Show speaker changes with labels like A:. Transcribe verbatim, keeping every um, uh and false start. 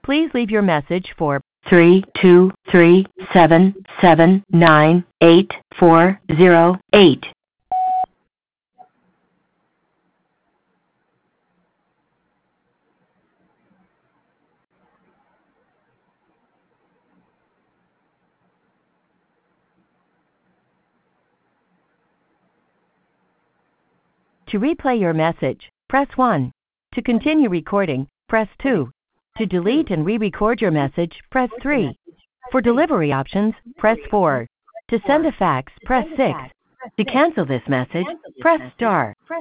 A: Please leave your message for three two three seven seven nine eight four zero eight. To replay your message, press one. To continue recording, press two. To delete and re-record your message, press three. For delivery options, press four. To send a fax, press six. To cancel this message, press star.